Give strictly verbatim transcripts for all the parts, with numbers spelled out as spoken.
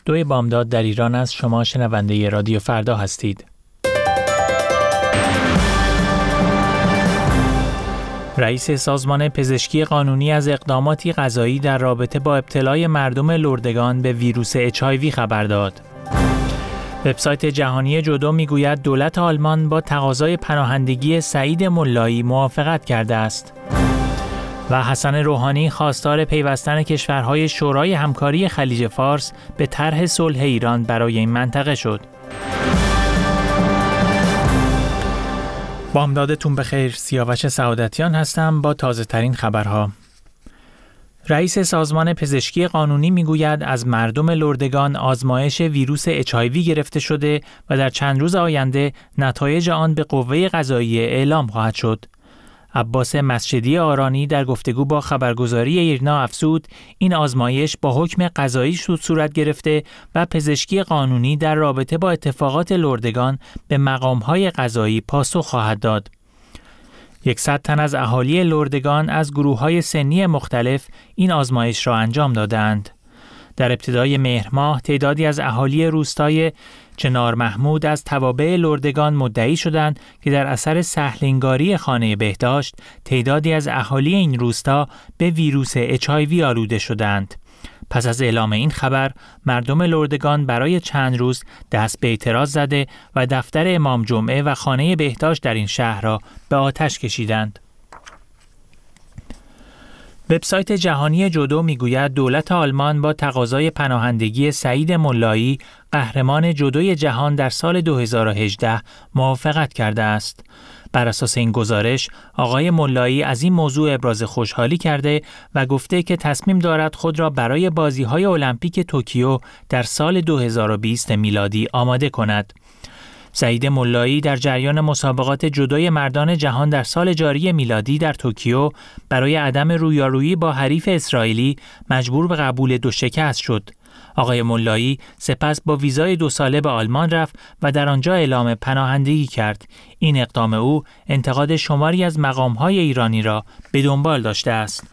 دوی بامداد در ایران است. شما شنونده رادیو فردا هستید. رئیس سازمان پزشکی قانونی از اقداماتی قضایی در رابطه با ابتلای مردم لردگان به ویروس اچ آی وی خبر داد. وبسایت جهانی جودو میگوید دولت آلمان با تقاضای پناهندگی سعید ملایی موافقت کرده است. و حسن روحانی خواستار پیوستن کشورهای شورای همکاری خلیج فارس به طرح صلح ایران برای این منطقه شد. بامدادتون بخیر، سیاوش سعادتیان هستم با تازه ترین خبرها. رئیس سازمان پزشکی قانونی میگوید از مردم لردگان آزمایش ویروس اچ آی وی گرفته شده و در چند روز آینده نتایج آن به قوه قضاییه اعلام خواهد شد. عباس مسجدی آرانی در گفتگو با خبرگزاری ایرنا افزود این آزمایش با حکم قضایی صورت گرفته و پزشکی قانونی در رابطه با اتفاقات لردگان به مقام‌های قضایی پاسخ خواهد داد. یکصد تن از اهالی لردگان از گروه‌های سنی مختلف این آزمایش را انجام دادند. در ابتدای مهر ماه تعدادی از اهالی روستای چنار محمود از توابع لردگان مدعی شدند که در اثر سهلنگاری خانه بهداشت تعدادی از اهالی این روستا به ویروس اچ آی وی آلوده شدند. پس از اعلام این خبر مردم لردگان برای چند روز دست به اعتراض زده و دفتر امام جمعه و خانه بهداشت در این شهر را به آتش کشیدند. وبسایت جهانی جودو میگوید دولت آلمان با تقاضای پناهندگی سعید ملایی قهرمان جودوی جهان در سال دو هزار و هجده موافقت کرده است. بر اساس این گزارش آقای ملایی از این موضوع ابراز خوشحالی کرده و گفته که تصمیم دارد خود را برای بازی‌های المپیک توکیو در سال دو هزار و بیست میلادی آماده کند. سعید ملایی در جریان مسابقات جودوی مردان جهان در سال جاری میلادی در توکیو برای عدم رویارویی با حریف اسرائیلی مجبور به قبول دو شکست شد. آقای ملایی سپس با ویزای دو ساله به آلمان رفت و در آنجا اعلام پناهندگی کرد. این اقدام او انتقاد شماری از مقام‌های ایرانی را به دنبال داشته است.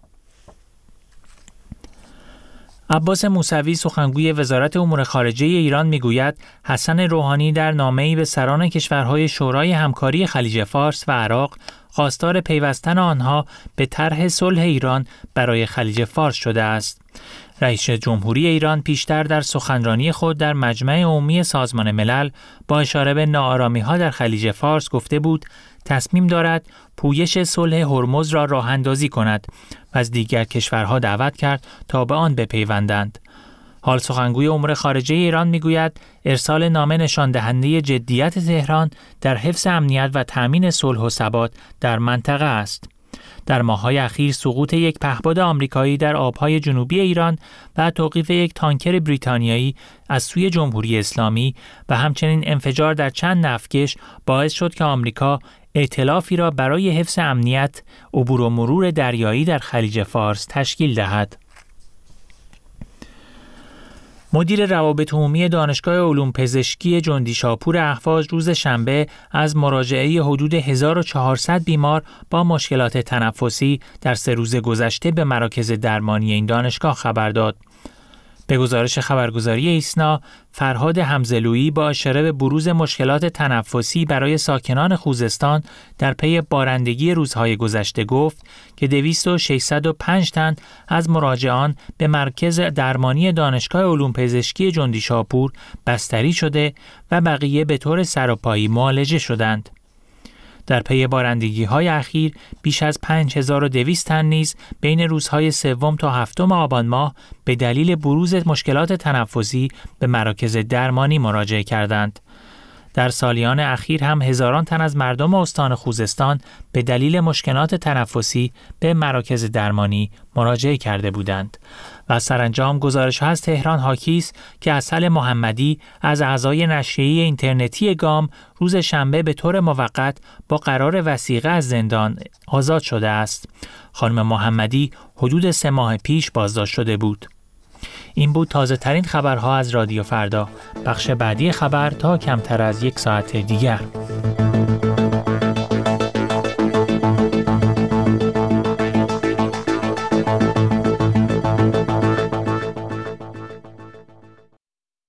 عباس موسوی سخنگوی وزارت امور خارجه ایران میگوید حسن روحانی در نامه‌ای به سران کشورهای شورای همکاری خلیج فارس و عراق خواستار پیوستن آنها به طرح صلح ایران برای خلیج فارس شده است. رئیس جمهوری ایران پیشتر در سخنرانی خود در مجمع عمومی سازمان ملل با اشاره به ناآرامی‌ها در خلیج فارس گفته بود تصمیم دارد پویش صلح هرمز را راه اندازی کند و از دیگر کشورها دعوت کرد تا به آن بپیوندند. حال سخنگوی امور خارجه ایران میگوید ارسال نامه نشان دهنده جدیت تهران در حفظ امنیت و تأمین صلح و ثبات در منطقه است. در ماه‌های اخیر سقوط یک پهپاد آمریکایی در آب‌های جنوبی ایران و توقیف یک تانکر بریتانیایی از سوی جمهوری اسلامی و همچنین انفجار در چند نفتکش باعث شد که آمریکا ائتلافی را برای حفظ امنیت، عبور و مرور دریایی در خلیج فارس تشکیل دهد. مدیر روابط عمومی دانشگاه علوم پزشکی جندیشاپور اهواز روز شنبه از مراجعه حدود هزار و چهارصد بیمار با مشکلات تنفسی در سه روز گذشته به مراکز درمانی این دانشگاه خبر داد. به گزارش خبرگزاری ایسنا، فرهاد حمزلویی با اشاره به بروز مشکلات تنفسی برای ساکنان خوزستان در پی بارندگی روزهای گذشته گفت که دویست و ششصد و پنج تن از مراجعان به مرکز درمانی دانشگاه علوم پزشکی جندیشاپور بستری شده و بقیه به طور سراپایی معالجه شدند. در پی بارندگی‌های اخیر بیش از پنج هزار و دویست تن نیز بین روزهای سوم تا هفتم آبان ماه به دلیل بروز مشکلات تنفسی به مراکز درمانی مراجعه کردند. در سالیان اخیر هم هزاران تن از مردم استان خوزستان به دلیل مشکلات تنفسی به مراکز درمانی مراجعه کرده بودند. و سرانجام گزارش از تهران حاکی است که اصل محمدی از اعضای نشریه اینترنتی گام روز شنبه به طور موقت با قرار وثیقه از زندان آزاد شده است. خانم محمدی حدود سه ماه پیش بازداشت شده بود. این بود تازه ترین خبرها از رادیو فردا. بخش بعدی خبر تا کمتر از یک ساعت دیگر.